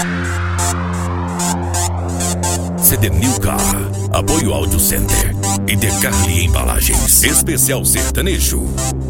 CD Milka, Apoio Audio Center e Decarli Embalagens. Especial Sertanejo.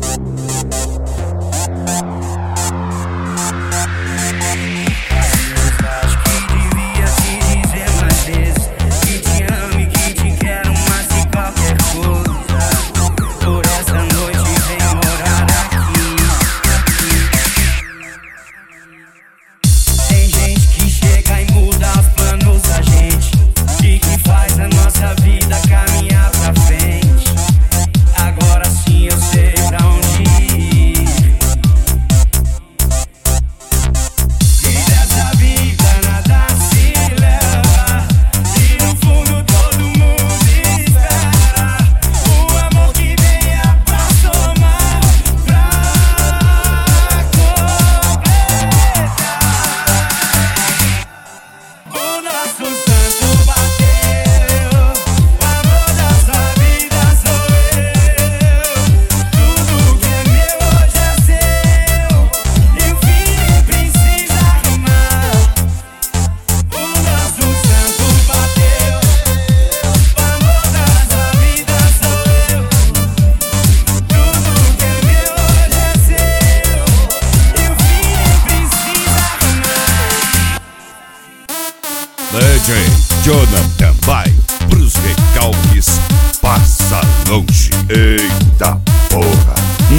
DJ Jonathan vai pros recalques, passa longe. Eita porra!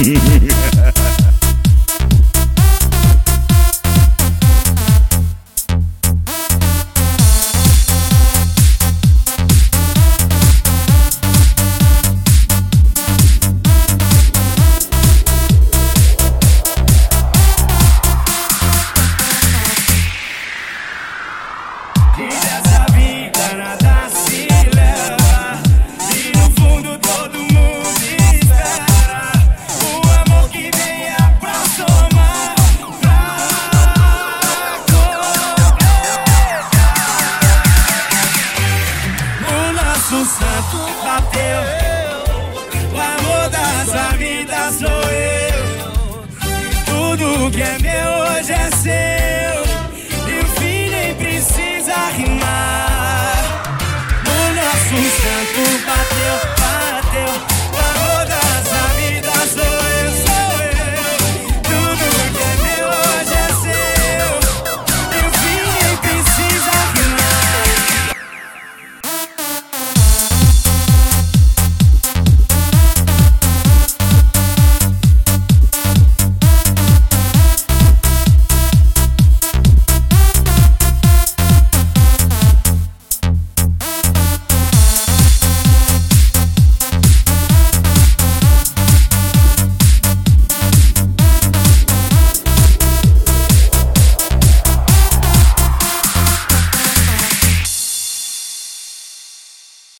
Dessa vida nada se leva, e no fundo todo mundo espera o amor que venha pra somar, pra completar. O nosso santo bateu, o amor da sua vida sou eu. Tudo que é meu hoje é seu.